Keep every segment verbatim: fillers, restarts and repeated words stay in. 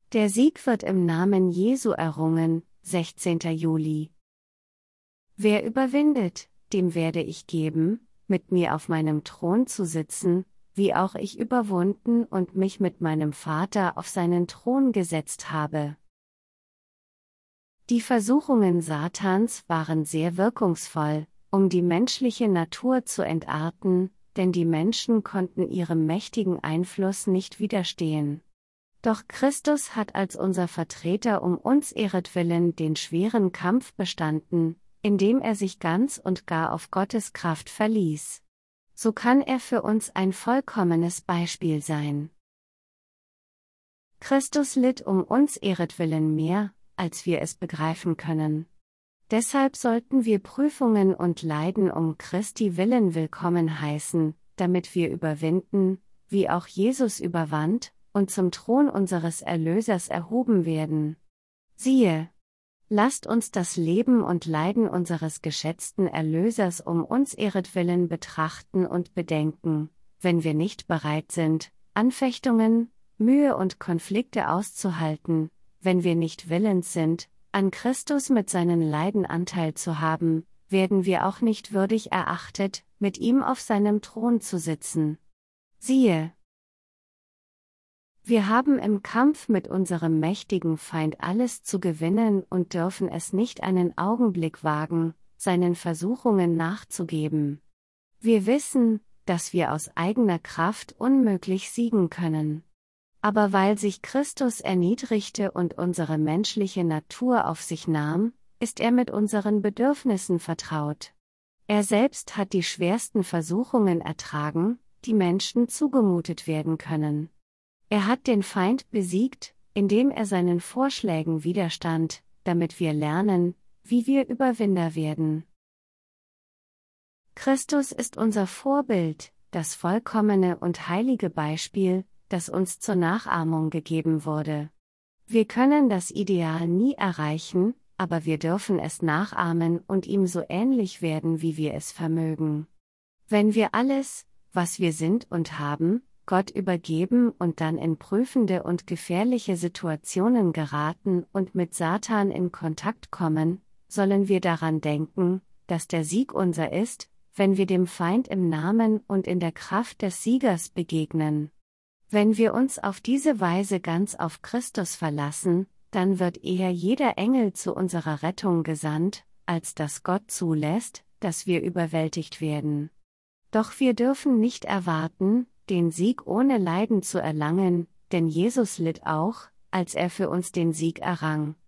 Der Sieg wird im Namen Jesu errungen, sechzehnter Juli. Wer überwindet, dem werde ich geben, mit mir auf meinem Thron zu sitzen, wie auch ich überwunden und mich mit meinem Vater auf seinen Thron gesetzt habe. Die Versuchungen Satans waren sehr wirkungsvoll, um die menschliche Natur zu entarten, denn die Menschen konnten ihrem mächtigen Einfluss nicht widerstehen. Doch Christus hat als unser Vertreter um uns ihretwillen den schweren Kampf bestanden, indem er sich ganz und gar auf Gottes Kraft verließ. So kann er für uns ein vollkommenes Beispiel sein. Christus litt um uns ihretwillen mehr, als wir es begreifen können. Deshalb sollten wir Prüfungen und Leiden um Christi willen willkommen heißen, damit wir überwinden, wie auch Jesus überwand, und zum Thron unseres Erlösers erhoben werden. Siehe! Lasst uns das Leben und Leiden unseres geschätzten Erlösers um uns ihretwillen betrachten und bedenken, wenn wir nicht bereit sind, Anfechtungen, Mühe und Konflikte auszuhalten, wenn wir nicht willens sind, an Christus mit seinen Leiden Anteil zu haben, werden wir auch nicht würdig erachtet, mit ihm auf seinem Thron zu sitzen. Siehe! Wir haben im Kampf mit unserem mächtigen Feind alles zu gewinnen und dürfen es nicht einen Augenblick wagen, seinen Versuchungen nachzugeben. Wir wissen, dass wir aus eigener Kraft unmöglich siegen können. Aber weil sich Christus erniedrigte und unsere menschliche Natur auf sich nahm, ist er mit unseren Bedürfnissen vertraut. Er selbst hat die schwersten Versuchungen ertragen, die Menschen zugemutet werden können. Er hat den Feind besiegt, indem er seinen Vorschlägen widerstand, damit wir lernen, wie wir Überwinder werden. Christus ist unser Vorbild, das vollkommene und heilige Beispiel, das uns zur Nachahmung gegeben wurde. Wir können das Ideal nie erreichen, aber wir dürfen es nachahmen und ihm so ähnlich werden, wie wir es vermögen. Wenn wir alles, was wir sind und haben, Gott übergeben und dann in prüfende und gefährliche Situationen geraten und mit Satan in Kontakt kommen, sollen wir daran denken, dass der Sieg unser ist, wenn wir dem Feind im Namen und in der Kraft des Siegers begegnen. Wenn wir uns auf diese Weise ganz auf Christus verlassen, dann wird eher jeder Engel zu unserer Rettung gesandt, als dass Gott zulässt, dass wir überwältigt werden. Doch wir dürfen nicht erwarten, den Sieg ohne Leiden zu erlangen, denn Jesus litt auch, als er für uns den Sieg errang.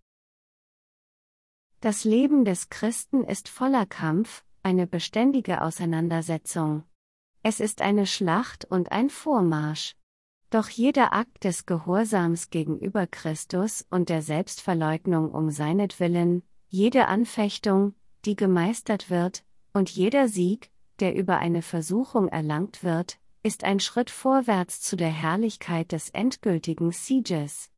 Das Leben des Christen ist voller Kampf, eine beständige Auseinandersetzung. Es ist eine Schlacht und ein Vormarsch. Doch jeder Akt des Gehorsams gegenüber Christus und der Selbstverleugnung um seinetwillen, jede Anfechtung, die gemeistert wird, und jeder Sieg, der über eine Versuchung erlangt wird, ist ein Schritt vorwärts zu der Herrlichkeit des endgültigen Sieges.